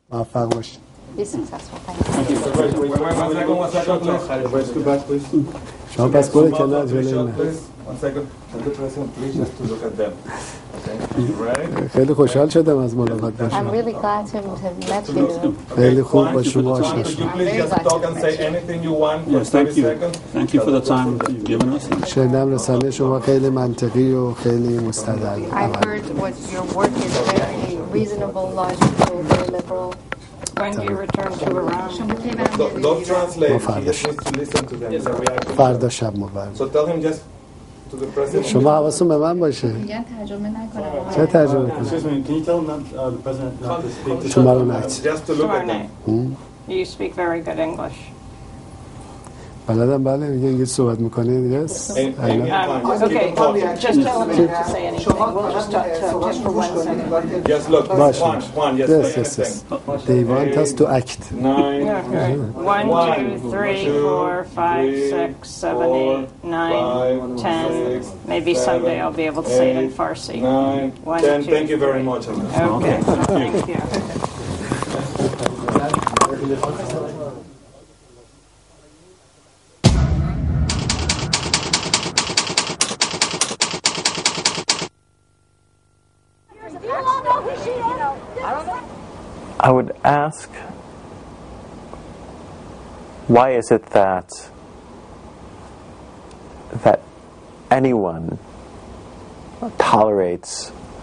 موفق باشید. Be successful. Thank you. شما پس برو کنار جلوی من. خیلی خوشحال شدم از ملاقات با I'm شما. really glad to have met you. خیلی خوب با شما آشنا شدم. Yes, thank you. Thank you for the time you've given us. شنیدم رسانه شما خیلی منطقی و خیلی مستدل. I've heard what your work is very reasonable, logical, very liberal. When do you return to Iran? Don't translate. فردا He needs to listen to them. It's a reaction. فردا شب مبارک. So tell him just to the president. شما حواستون به من باشه. میگن ترجمه نکنم. چه ترجمه کنم؟ Excuse me, can you tell the president not to speak to Tomorrow night. Just to look at them. You speak very good English. بلدم بله میگه انگلیسی صحبت میکنه. Yes. Okay, just tell him not to say anything. We'll just talk to him for 1 second. Just look. باشه. One. Just Yes, say yes, anything. yes. They want us to act. 1, 2, 3, 4, 5, 6, 7, 8, 9, 10. Maybe someday I'll be able to say it in Farsi. 9, 1, 10. 2, Thank you very much. Okay, thank you. I would ask, why is it that anyone tolerates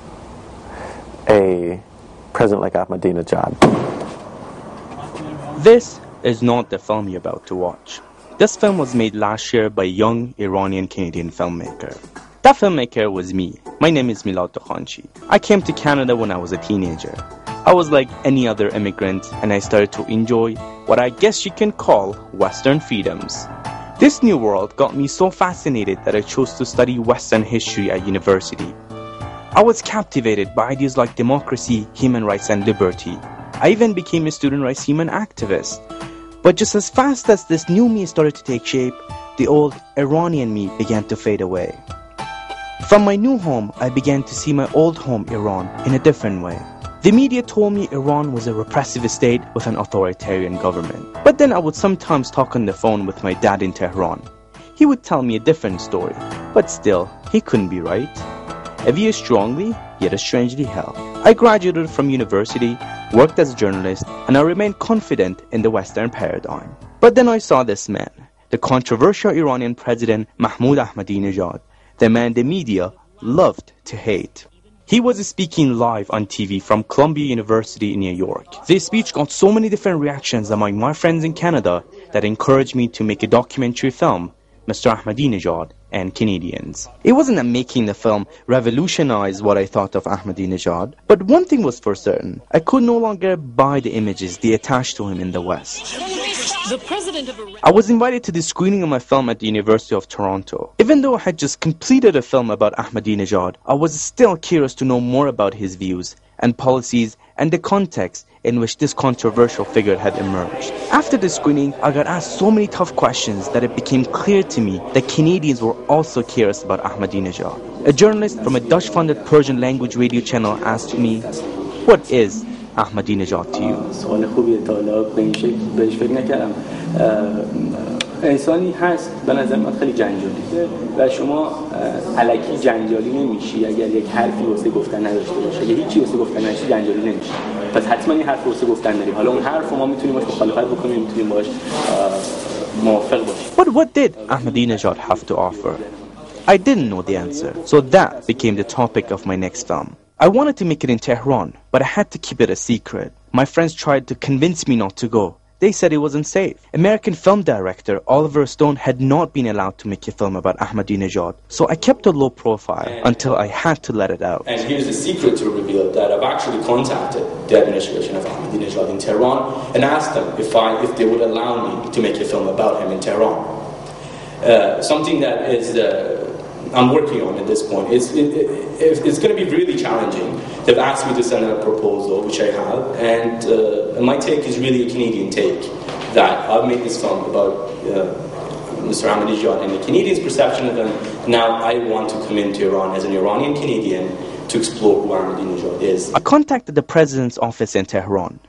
a president like Ahmadinejad? This is not the film you're about to watch. This film was made last year by a young Iranian-Canadian filmmaker. That filmmaker was me. My name is Milad Tokhanchi. I came to Canada when I was a teenager. I was like any other immigrant, and I started to enjoy what I guess you can call Western freedoms. This new world got me so fascinated that I chose to study Western history at university. I was captivated by ideas like democracy, human rights, and liberty. I even became a student rights human activist. But just as fast as this new me started to take shape, the old Iranian me began to fade away. From my new home, I began to see my old home, Iran, in a different way. The media told me Iran was a repressive state with an authoritarian government. But then I would sometimes talk on the phone with my dad in Tehran. He would tell me a different story, but still, he couldn't be right. A view strongly, yet strangely held. I graduated from university, worked as a journalist, and I remained confident in the Western paradigm. But then I saw this man, the controversial Iranian president Mahmoud Ahmadinejad, the man the media loved to hate. He was speaking live on TV from Columbia University in New York. This speech got so many different reactions among my friends in Canada that encouraged me to make a documentary film, Mr. Ahmadinejad and Canadians. It wasn't that making the film revolutionized what I thought of Ahmadinejad, but one thing was for certain. I could no longer buy the images they attached to him in the West. I was invited to the screening of my film at the University of Toronto. Even though I had just completed a film about Ahmadinejad, I was still curious to know more about his views and policies and the context in which this controversial figure had emerged. After the screening, I got asked so many tough questions that it became clear to me that Canadians were also curious about Ahmadinejad. A journalist from a Dutch-funded Persian language radio channel asked me, "What is Ahmadinejad to you?" انسانی هست به نظر من خیلی جنجالیه و شما الکی جنجالی نمیشی اگر یک حرفی واسه گفتن نداشته باشه. اگه هیچی واسه گفتن نداشته جنجالی نمیشی. پس حتما این حرف واسه گفتن داریم. حالا اون حرف ما میتونیم باش مخالفت بکنیم، میتونیم باش موافق باشیم. But what did Ahmadinejad have to offer? I didn't know the answer, so that became the topic of my next film. I wanted to make it in Tehran, but I had to keep it a secret. My friends tried to convince me not to go. They said it wasn't safe. American film director Oliver Stone had not been allowed to make a film about Ahmadinejad, so I kept a low profile until I had to let it out. And here's the secret to reveal that I've actually contacted the administration of Ahmadinejad in Tehran and asked them if they would allow me to make a film about him in Tehran. Something that is I'm working on at this point. It's going to be really challenging. They've asked me to send a proposal, which I have, and my take is really a Canadian take. That I've made this film about Mr. Ahmadinejad and the Canadians' perception of him. Now I want to come into Iran as an Iranian Canadian to explore who Ahmadinejad is. I contacted the president's office in Tehran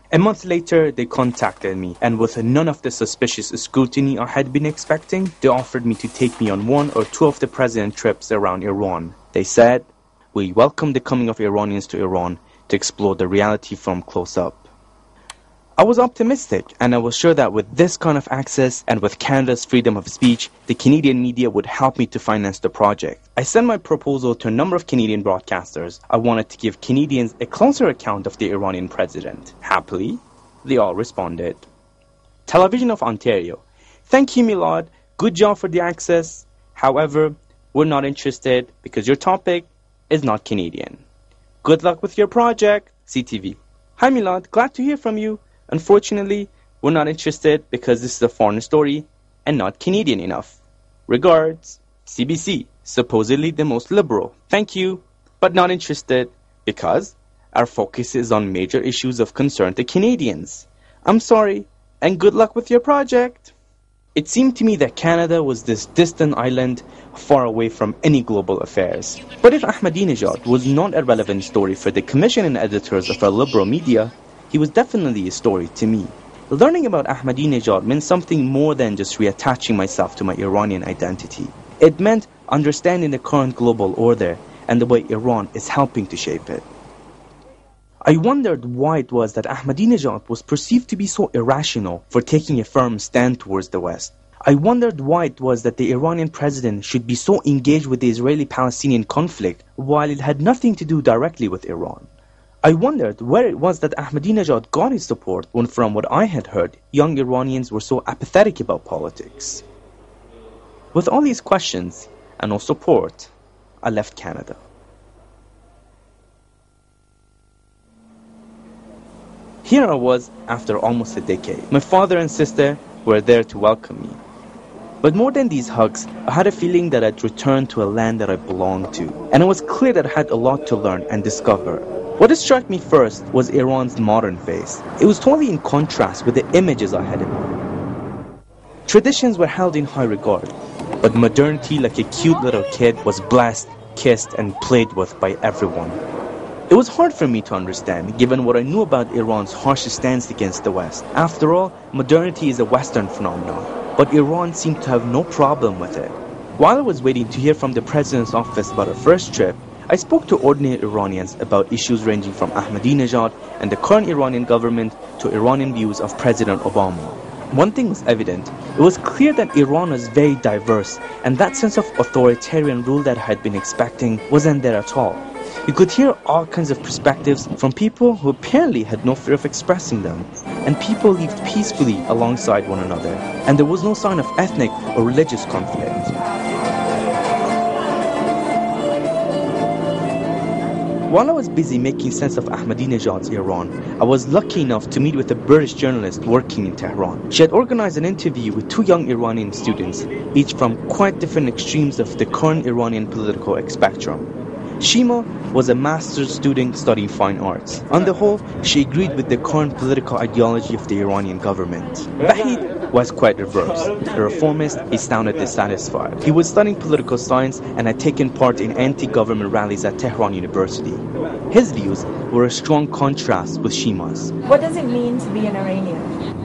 A month later, they contacted me, and with none of the suspicious scrutiny I had been expecting, they offered me to take me on 1 or 2 of the president trips around Iran. They said, "We welcome the coming of Iranians to Iran to explore the reality from close up." I was optimistic, and I was sure that with this kind of access and with Canada's freedom of speech, the Canadian media would help me to finance the project. I sent my proposal to a number of Canadian broadcasters. I wanted to give Canadians a closer account of the Iranian president. Happily, they all responded. Television of Ontario. "Thank you, Milad. Good job for the access. However, we're not interested because your topic is not Canadian. Good luck with your project." CTV. "Hi, Milad. Glad to hear from you. Unfortunately, we're not interested because this is a foreign story and not Canadian enough. Regards, CBC, supposedly the most liberal. Thank you, but not interested because our focus is on major issues of concern to Canadians. I'm sorry, and good luck with your project." It seemed to me that Canada was this distant island far away from any global affairs. But if Ahmadinejad was not a relevant story for the commission and editors of our liberal media, he was definitely a story to me. Learning about Ahmadinejad meant something more than just reattaching myself to my Iranian identity. It meant understanding the current global order and the way Iran is helping to shape it. I wondered why it was that Ahmadinejad was perceived to be so irrational for taking a firm stand towards the West. I wondered why it was that the Iranian president should be so engaged with the Israeli-Palestinian conflict while it had nothing to do directly with Iran. I wondered where it was that Ahmadinejad got his support when, from what I had heard, young Iranians were so apathetic about politics. With all these questions and no support, I left Canada. Here I was after almost a decade. My father and sister were there to welcome me. But more than these hugs, I had a feeling that I'd returned to a land that I belonged to. And it was clear that I had a lot to learn and discover. What struck me first was Iran's modern face. It was totally in contrast with the images I had in mind. Traditions were held in high regard, but modernity, like a cute little kid, was blessed, kissed, and played with by everyone. It was hard for me to understand, given what I knew about Iran's harsh stance against the West. After all, modernity is a Western phenomenon, but Iran seemed to have no problem with it. While I was waiting to hear from the President's office about our first trip, I spoke to ordinary Iranians about issues ranging from Ahmadinejad and the current Iranian government to Iranian views of President Obama. One thing was evident. It was clear that Iran was very diverse, and that sense of authoritarian rule that I had been expecting wasn't there at all. You could hear all kinds of perspectives from people who apparently had no fear of expressing them, and people lived peacefully alongside one another, and there was no sign of ethnic or religious conflict. While I was busy making sense of Ahmadinejad's Iran, I was lucky enough to meet with a British journalist working in Tehran. She had organized an interview with 2 young Iranian students, each from quite different extremes of the current Iranian political spectrum. Shima was a master's student studying fine arts. On the whole, she agreed with the current political ideology of the Iranian government. Vahid was quite reversed. A reformist, he sounded dissatisfied. He was studying political science and had taken part in anti-government rallies at Tehran University. His views were a strong contrast with Shima's. What does it mean to be an Iranian?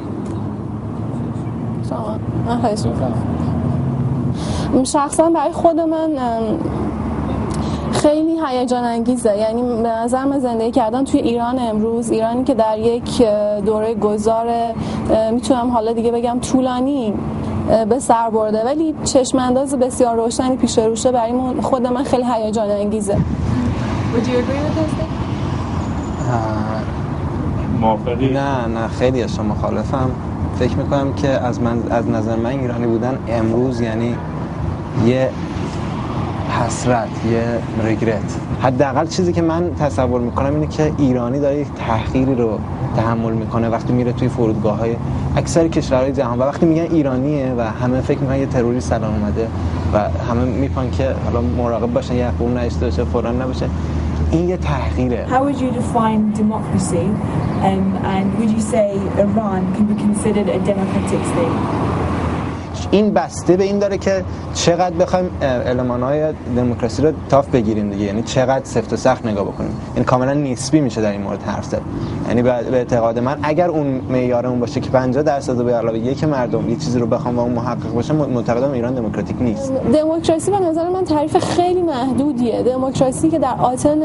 شخصا برای خود من خیلی هیجان انگیزه. یعنی به نظر من زندگی کردن توی ایران امروز، ایرانی که در یک دوره گذار میتونم حالا دیگه بگم طولانی به سر برده، ولی چشمانداز بسیار روشنی پیش روشه، برای خود من خیلی هیجان انگیزه. Would you agree with this thing? موافقی؟ نه خیلی از شما مخالفم. فکر میکنم که از نظر من ایرانی بودن امروز یعنی یه حسرت، یه ریگرت. حداقل چیزی که من تصور میکنم اینه که ایرانی داره یک تحقیری رو تحمل میکنه وقتی میره توی فرودگاه‌های اکثر کشورهای جهان و وقتی میگن ایرانیه و همه فکر میکنن یه تروریست الان اومده و همه میگن که حالا مراقب باشن یه اخبار نشته باشه فلان نباشه. این یه تحقیره. How would you define democracy and would you say Iran can be considered a democratic state? این بسته به این داره که چقدر بخوایم المان‌های دموکراسی رو تاف بگیریم دیگه، یعنی چقدر سفت و سخت نگاه بکنیم. این کاملا نسبی میشه در این مورد حرف زد. یعنی به اعتقاد من اگر اون معیارمون باشه که 50% به علاوه یک مردم یه چیزی رو بخوام و اون محقق باشه، معتقدم ایران دموکراتیک نیست. دموکراسی به نظر من تعریف خیلی محدودیه. دموکراسی که در آتن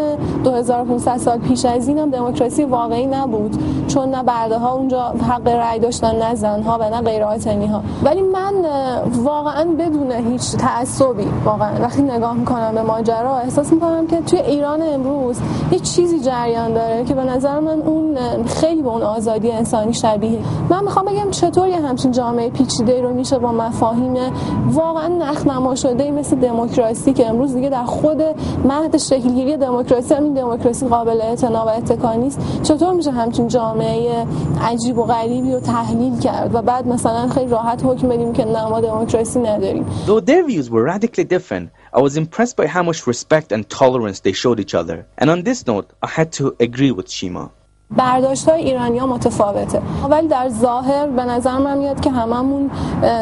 2500 سال پیش از این هم دموکراسی واقعی نبود، چون نه برده‌ها اونجا حق رأی داشتن، نه زن‌ها و نه غیر آتنی‌ها. ولی من واقعا بدون هیچ تعصبی واقعا وقتی نگاه میکنم به ماجرا احساس میکنم که توی ایران امروز یه چیزی جریان داره که به نظر من اون خیلی به اون آزادی انسانی شبیه. من میخوام بگم چطور یه همچین جامعه پیچیده رو میشه با مفاهیم واقعا نخنما شده مثل دموکراسی که امروز دیگه در خود مهد شکلگیری دموکراسی همین دموکراسی قابل اعتنا و اتکا نیست، چطور میشه همچین جامعه عجیب و غریبی رو تحلیل کرد و بعد مثلا خیلی راحت حکم بدیم که نه ما دموکراسی نداریم. Though their views were radically different, I was impressed by how much respect and tolerance they showed each other. And on this note, I had to agree with Shima. برداشت‌های ایرانی‌ها متفاوته، ولی در ظاهر به نظر من میاد که هممون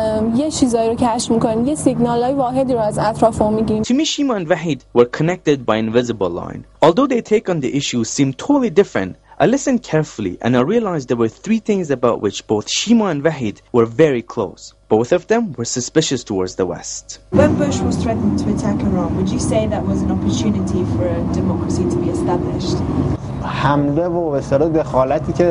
یه چیزایی رو کشف می‌کنیم، یه سیگنالای واحدی رو از اطرافمون می‌گیریم. To me, Shima and Vahid were connected by invisible line. Although their take on the issue seemed totally different, I listened carefully and I realized there were three things about which both Shima and Vahid were very close. Both of them were suspicious towards the West. When Bush was threatening to attack Iran, would you say that was an opportunity for a democracy to be established? حمله و به اصطلاح دخالتی که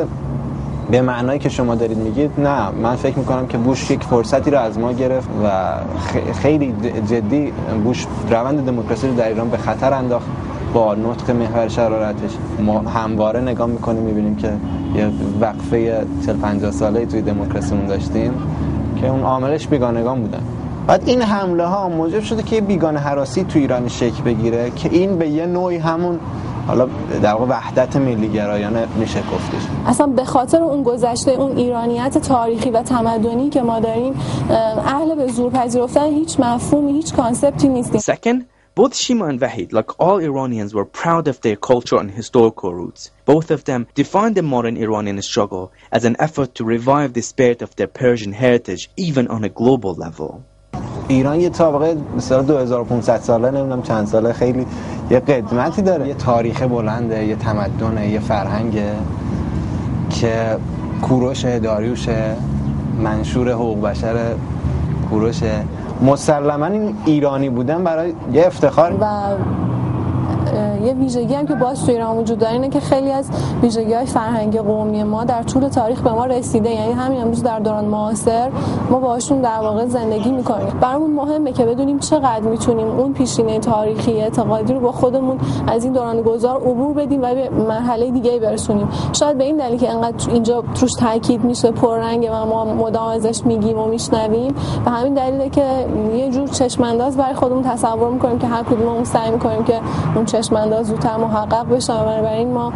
به معنایی که شما دارید میگید، نه، من فکر میکنم که بوش یک فرصتی رو از ما گرفت و خیلی جدی بوش روند دموکراسی رو در ایران به خطر انداخت با نطق محور شرارتش. ما همواره نگاه میکنیم میبینیم که یه وقفه 40-50 ساله توی دموکراسیمون داشتیم که اون عاملش بیگانگان بودن. بعد این حمله ها موجب شده که بیگانه هراسی تو ایران شکل بگیره که این به یه نوعی همون حالا در واقع وحدت ملی گرایانه میشه گفتش. اصلا به خاطر اون گذشته، اون ایرانیت تاریخی و تمدنی که ما داریم، اهل به زور پذیرفتن هیچ مفهومی، هیچ کانسپتی نیستیم. Second, both Shima and Vahid, like all Iranians, were proud of their culture and historical roots. Both of them defined the modern Iranian struggle as an effort to revive the spirit of their Persian heritage, even on a global level. ایران یه سابقه مثلا 2500 ساله، نمیدونم چند ساله، خیلی یه قدمتی داره، یه تاریخ بلنده، یه تمدنه، یه فرهنگه که کوروش داریوش، منشور حقوق بشر کوروشه. مسلماً این ایرانی بودن برای یه افتخار و یه ویژگی هم که باز تو ایران وجود داره اینه که خیلی از ویژگی‌های فرهنگی قومی ما در طول تاریخ به ما رسیده، یعنی همین امروز در دوران معاصر ما باهاشون در واقع زندگی می‌کنیم. برامون مهمه که بدونیم چقدر میتونیم اون پیشینه تاریخی اعتقادی رو با خودمون از این دوران گذار عبور بدیم و به مرحله دیگه‌ای برسونیم. شاید به این دلیل که انقدر اینجا توش تاکید میشه پررنگ و ما مدام ازش میگیم و میشنویم، به همین دلیله که یه جور چشم‌انداز برای خودمون تصور می‌کنیم که هر کدوممون سعی می‌کنیم که اون چشم‌انداز زودتر محقق بشه. بنابراین ما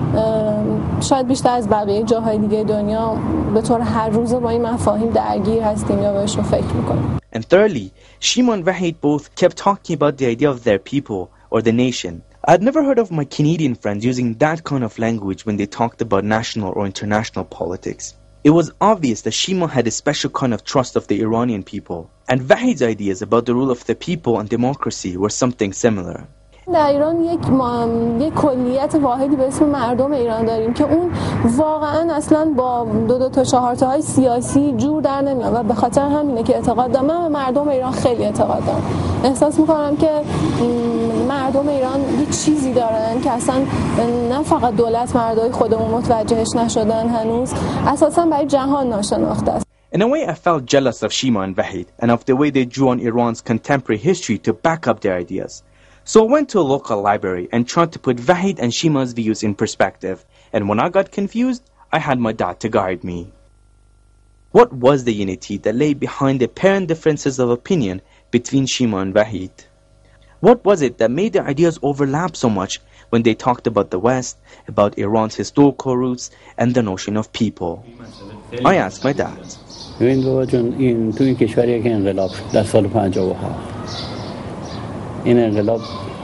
شاید بیشتر از بقیه جاهای دیگه دنیا به طور هر روزه با این مفاهیم درگیر هستیم یا بهشون فکر میکنیم. And thirdly, Shima and Vahid both kept talking about the idea of their people or the nation. I had never heard of my Canadian friends using that kind of language when they talked about national or international politics. It was obvious that Shima had a special kind of trust of the Iranian people, and Vahid's ideas about the rule of the people and democracy were something similar. در ایران یک کلیت واحدی به اسم مردم ایران داریم که اون واقعا اصلا با دو تا چهار تاهای سیاسی جور در نمیاد و به خاطر همینه که اعتقاد دارم. من به مردم ایران خیلی اعتقاد دارم. احساس میکنم که مردم ایران یه چیزی دارن که اصلا نه فقط دولت مردای خودمون متوجهش نشدن هنوز، اساسا برای جهان ناشناخته است. In a way, I felt jealous of Shima and Vahid and of the way they drew on Iran's contemporary history to back up their ideas. So I went to a local library and tried to put Vahid and Shima's views in perspective, and when I got confused, I had my dad to guide me. What was the unity that lay behind the apparent differences of opinion between Shima and Vahid? What was it that made their ideas overlap so much when they talked about the West, about Iran's historical roots, and the notion of people? I asked my dad. این تو این کشوریه که انقلاب شد در سال 57. این انقلاب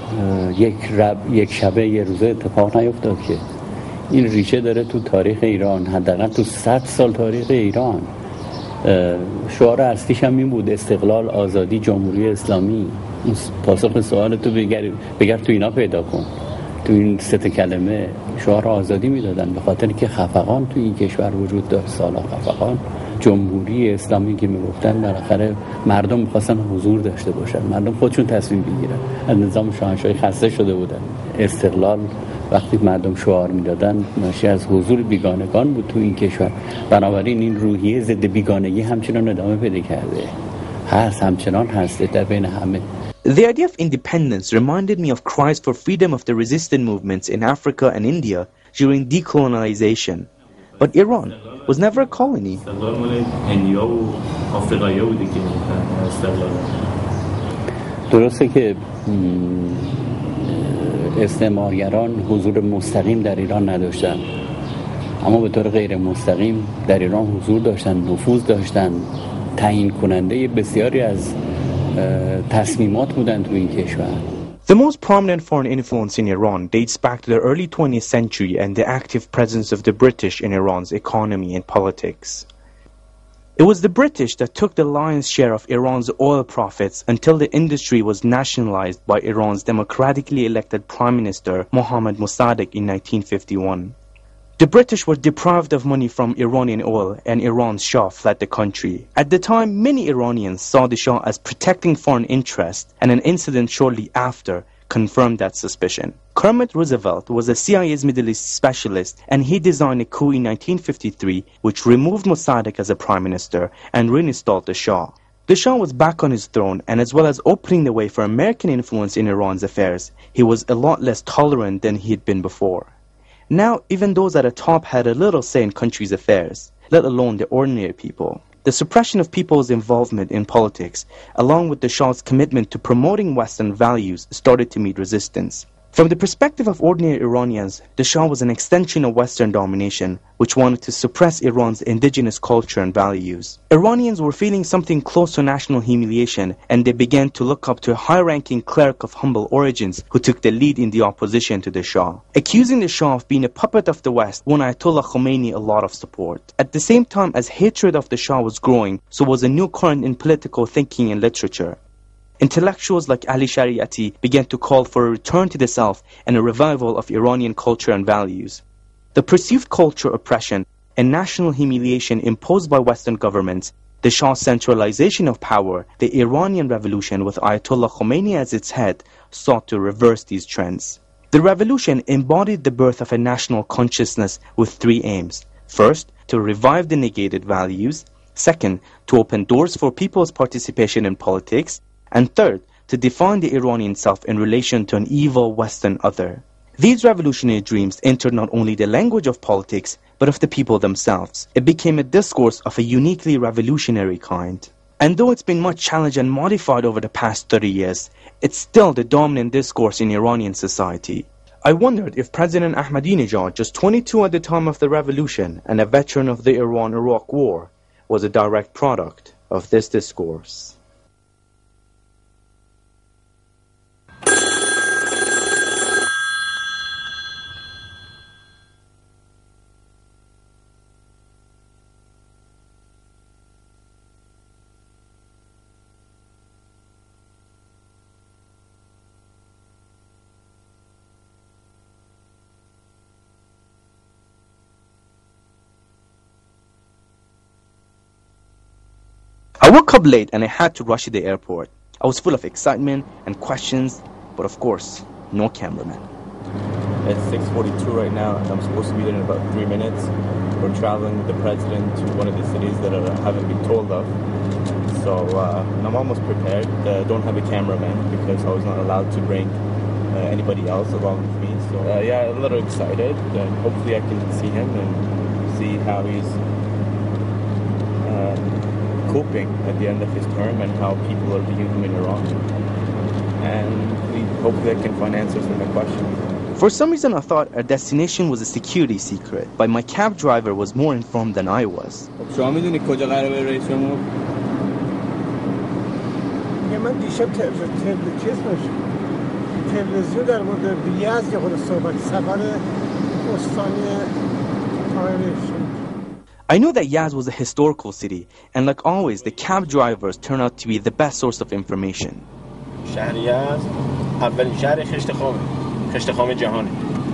یک شبه یه روزه اتفاق نیفتاد که این ریشه داره تو تاریخ ایران، حداقل تو 100 سال تاریخ ایران. شعار اصلیش هم این بود: استقلال، آزادی، جمهوری اسلامی. پاسخ سوال تو بگر تو اینا پیدا کن. تو این سه کلمه شعار آزادی میدادن، به خاطر که خفقان تو این کشور وجود داشت. سالا خفقان. جمهوری اسلامی که میگفتن، بالاخره مردم میخواستن حضور داشته باشن، مردم خودشون تصمیم بگیرن. از نظام شاهنشاهی خسته شده بودن. استقلال وقتی مردم شعار میدادن ناشی از حضور بیگانگان بود تو این کشور. بنابراین این روحیه ضد بیگانگی همچنان ادامه پیدا کرده. همچنان هست در بین همه. The idea of independence reminded me of cries for freedom of the resistance movements in Africa and India during decolonization. But Iran was never a colony. درسته که استعمارگران حضور مستقیم در ایران نداشتن، اما به طور غیر مستقیم در ایران حضور داشتن، نفوذ داشتن، تعیین کننده بسیاری از تصمیمات بودن تو این کشور. The most prominent foreign influence in Iran dates back to the early 20th century and the active presence of the British in Iran's economy and politics. It was the British that took the lion's share of Iran's oil profits until the industry was nationalized by Iran's democratically elected Prime Minister Mohammad Mossadegh in 1951. The British were deprived of money from Iranian oil and Iran's Shah fled the country. At the time, many Iranians saw the Shah as protecting foreign interests, and an incident shortly after confirmed that suspicion. Kermit Roosevelt was a CIA's Middle East specialist, and he designed a coup in 1953 which removed Mossadegh as a prime minister and reinstalled the Shah. The Shah was back on his throne, and as well as opening the way for American influence in Iran's affairs, he was a lot less tolerant than he had been before. Now, even those at the top had a little say in country's affairs, let alone the ordinary people. The suppression of people's involvement in politics, along with the Shah's commitment to promoting Western values, started to meet resistance. From the perspective of ordinary Iranians, the Shah was an extension of Western domination, which wanted to suppress Iran's indigenous culture and values. Iranians were feeling something close to national humiliation, and they began to look up to a high-ranking cleric of humble origins who took the lead in the opposition to the Shah. Accusing the Shah of being a puppet of the West won Ayatollah Khomeini a lot of support. At the same time as hatred of the Shah was growing, so was a new current in political thinking and literature. Intellectuals like Ali Shariati began to call for a return to the Self and a revival of Iranian culture and values. The perceived culture oppression and national humiliation imposed by Western governments, the Shah's centralization of power, the Iranian Revolution with Ayatollah Khomeini as its head, sought to reverse these trends. The revolution embodied the birth of a national consciousness with three aims. First, to revive the negated values. Second, to open doors for people's participation in politics. And third, to define the Iranian self in relation to an evil Western other. These revolutionary dreams entered not only the language of politics, but of the people themselves. It became a discourse of a uniquely revolutionary kind. And though it's been much challenged and modified over the past 30 years, it's still the dominant discourse in Iranian society. I wondered if President Ahmadinejad, just 22 at the time of the revolution and a veteran of the Iran-Iraq war, was a direct product of this discourse. I woke up late and I had to rush to the airport. I was full of excitement and questions, but of course, no cameraman. It's 6:42 right now, and I'm supposed to be there in about 3 minutes. We're traveling with the president to one of the cities that I haven't been told of. So I'm almost prepared. Don't have a cameraman because I was not allowed to bring anybody else along with me. So yeah, a little excited. And hopefully I can see him and see how he's coping at the end of his term and how people are viewing him in Iran. And hopefully I can find answers to my questions. For some reason I thought our destination was a security secret, but my cab driver was more informed than I was. شما میدونی کجا قراره بره رئیس جمهور؟ من دیشب تلویزیون در مورد یزد خود صحبت سفر استانی طاهر. I knew that Yazd was a historical city, and like always, the cab drivers turned out to be the best source of information. شهر یزد اولین شهر خشت خام جهانه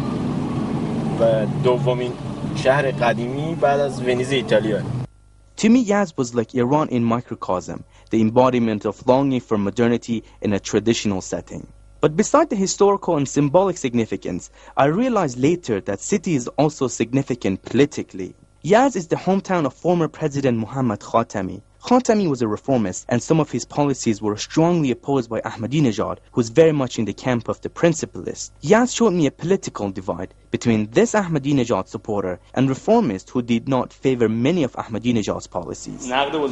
و دومین شهر قدیمی بعد از ونیز ایتالیا. To me, Yazd was like Iran in microcosm, the embodiment of longing for modernity in a traditional setting. But beside the historical and symbolic significance, I realized later that city is also significant politically. Yazd is the hometown of former President Muhammad Khatami. Khatami was a reformist, and some of his policies were strongly opposed by Ahmadinejad, who was very much in the camp of the principalists. Yazd showed me a political divide between this Ahmadinejad supporter and reformists who did not favor many of Ahmadinejad's policies.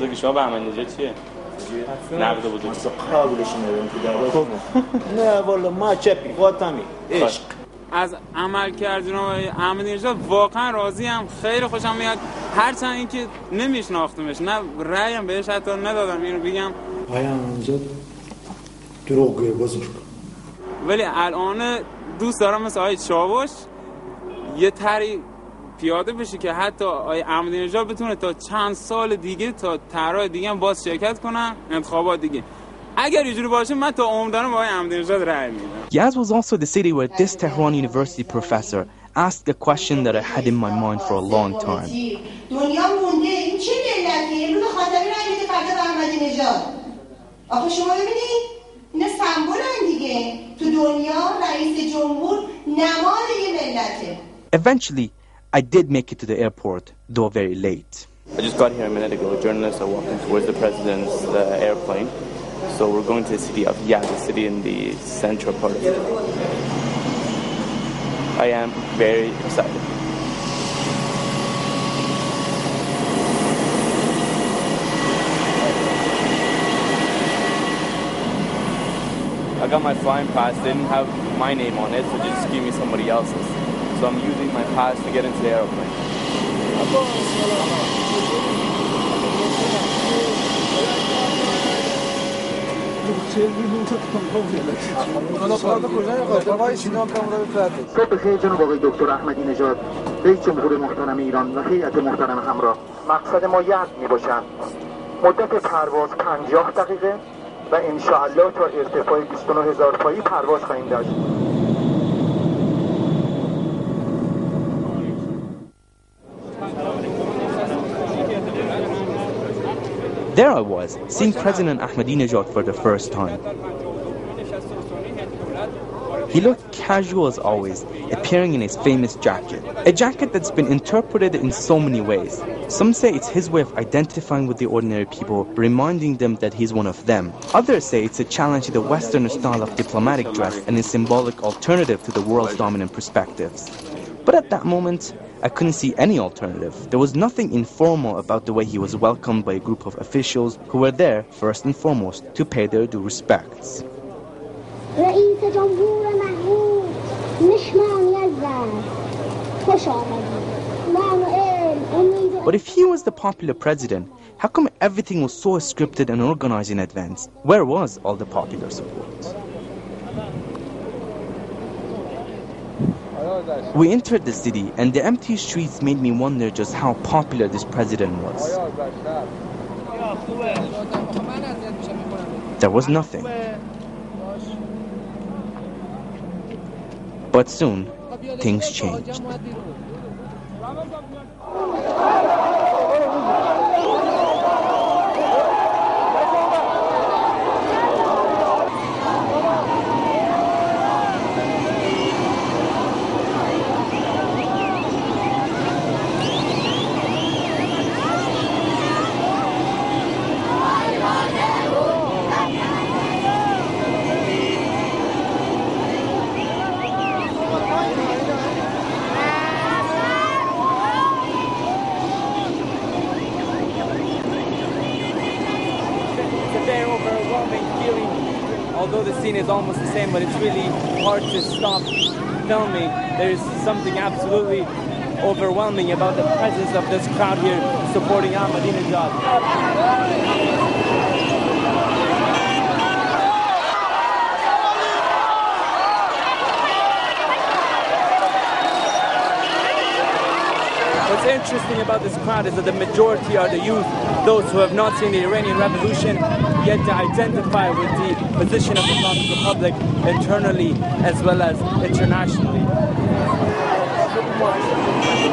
از عملکرد جناب احمدی‌نژاد واقعا راضیم، خیلی خوشم میاد، هرچند اینکه نمیشناختمش، نه رأیم بهش حتی ندادم اینو بگم. احمدی‌نژاد دروغگوی بزرگ. ولی الان دوست دارم مثل آقای چاوش یه طرحی پیاده بشه که حتی آقای احمدی‌نژاد بتونه تا چند سال دیگه تا طرح دیگه هم باز شرکت کنن انتخابات دیگه. اگر اینجوری باشه من تا عمر دارم با آقای احمدی‌نژاد رأی میدم. Yazd was also the city where this Tehran University professor asked a question that I had in my mind for a long time. دنیا مونده این چه ملتیه؟ امروز خاتمی رأی میده فردا به احمدی‌نژاد. آخه شما ببینید اینا سمبولن دیگه. تو دنیا رئیس جمهور نماد یه ملته. Eventually, I did make it to the airport, though very late. I just got here a minute ago. Journalists are walking towards the president's airplane. So we're going to the city of Yazd, the city in the central part of it. I am very excited. I got my flying pass, didn't have my name on it, so just give me somebody else's. So I'm using my pass to get into the airplane. صبح بخیر جناب آقای دکتر احمدی نژاد، رئیس جمهور محترم ایران و هیئت محترم همراه. مقصد ما یزد میباشد. مدت پرواز 50 دقیقه و انشاءالله تا ارتفاع 29,000 پایی پرواز خواهیم داشت. There I was, seeing President Ahmadinejad for the first time. He looked casual as always, appearing in his famous jacket. A jacket that's been interpreted in so many ways. Some say it's his way of identifying with the ordinary people, reminding them that he's one of them. Others say it's a challenge to the Western style of diplomatic dress and a symbolic alternative to the world's dominant perspectives. But at that moment, I couldn't see any alternative. There was nothing informal about the way he was welcomed by a group of officials who were there, first and foremost, to pay their due respects. But if he was the popular president, how come everything was so scripted and organized in advance? Where was all the popular support? We entered the city, and the empty streets made me wonder just how popular this president was. There was nothing. But soon, things changed. Although the scene is almost the same, but it's really hard to stop filming. There's something absolutely overwhelming about the presence of this crowd here supporting Ahmadinejad. What's interesting about this crowd is that the majority are the youth, those who have not seen the Iranian Revolution, yet they identify with the position of the Islamic Republic internally as well as internationally.